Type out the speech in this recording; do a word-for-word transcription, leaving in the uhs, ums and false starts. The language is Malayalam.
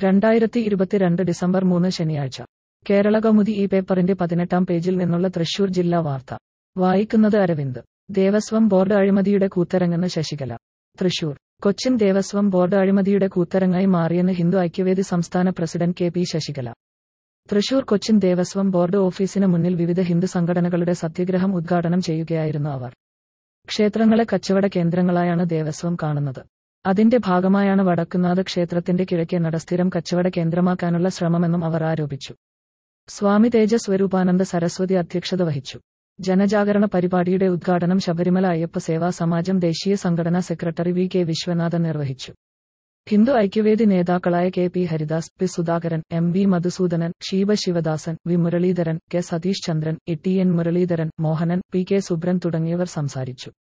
രണ്ടായിരത്തി ഇരുപത്തിരണ്ട് ഡിസംബർ മൂന്ന് ശനിയാഴ്ച കേരളകൗമുദി ഈ പേപ്പറിന്റെ പതിനെട്ടാം പേജിൽ നിന്നുള്ള തൃശൂർ ജില്ലാ വാർത്ത വായിക്കുന്നത് അരവിന്ദ്. ദേവസ്വം ബോർഡ് അഴിമതിയുടെ കൂത്തരങ്ങെന്ന് ശശികല. തൃശൂർ. കൊച്ചിൻ ദേവസ്വം ബോർഡ് അഴിമതിയുടെ കൂത്തരങ്ങായി മാറിയെന്ന് ഹിന്ദു ഐക്യവേദി സംസ്ഥാന president K P Sasikala. Thrissur Cochin Devaswom board ഓഫീസിന് മുന്നിൽ വിവിധ ഹിന്ദു സംഘടനകളുടെ സത്യഗ്രഹം ഉദ്ഘാടനം ചെയ്യുകയായിരുന്നു അവർ. ക്ഷേത്രങ്ങളെ കച്ചവട കേന്ദ്രങ്ങളായാണ് ദേവസ്വം കാണുന്നത്. അതിന്റെ ഭാഗമായാണ് വടക്കുന്നാഥ ക്ഷേത്രത്തിന്റെ കിഴക്കേ നട സ്ഥിരം കച്ചവട കേന്ദ്രമാക്കാനുള്ള ശ്രമമെന്നും അവർ ആരോപിച്ചു. സ്വാമി തേജ സ്വരൂപാനന്ദ സരസ്വതി അധ്യക്ഷത വഹിച്ചു. ജനജാഗരണ പരിപാടിയുടെ ഉദ്ഘാടനം ശബരിമല അയ്യപ്പ സേവാ സമാജം ദേശീയ സംഘടനാ സെക്രട്ടറി വി കെ വിശ്വനാഥൻ നിർവഹിച്ചു. ഹിന്ദു ഐക്യവേദി നേതാക്കളായ K P Haridas, P Sudhakaran, M V Madhusoodanan, Sheeba Sivadasan, V Muraleedharan, K Satheesh Chandran, E T N Muraleedharan, Mohanan, P K Subran തുടങ്ങിയവർ സംസാരിച്ചു.